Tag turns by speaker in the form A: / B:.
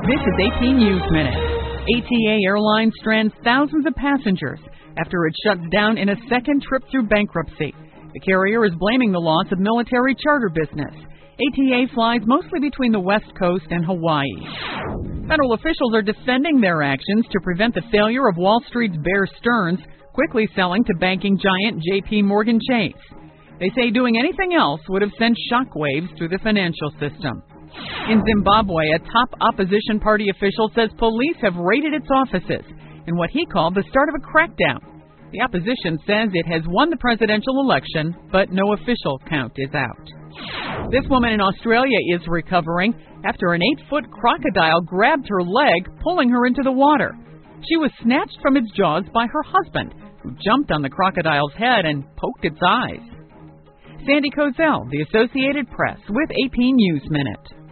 A: This is AP News Minute. ATA Airlines strands thousands of passengers after it shuts down in a second trip through bankruptcy. The carrier is blaming the loss of military charter business. ATA flies mostly between the West Coast and Hawaii. Federal officials are defending their actions to prevent the failure of Wall Street's Bear Stearns quickly selling to banking giant J.P. Morgan Chase. They say doing anything else would have sent shockwaves through the financial system. In Zimbabwe, a top opposition party official says police have raided its offices in what he called the start of a crackdown. The opposition says it has won the presidential election, but no official count is out. This woman in Australia is recovering after an 8-foot crocodile grabbed her leg, pulling her into the water. She was snatched from its jaws by her husband, who jumped on the crocodile's head and poked its eyes. Sandy Kozel, The Associated Press, with AP News Minute.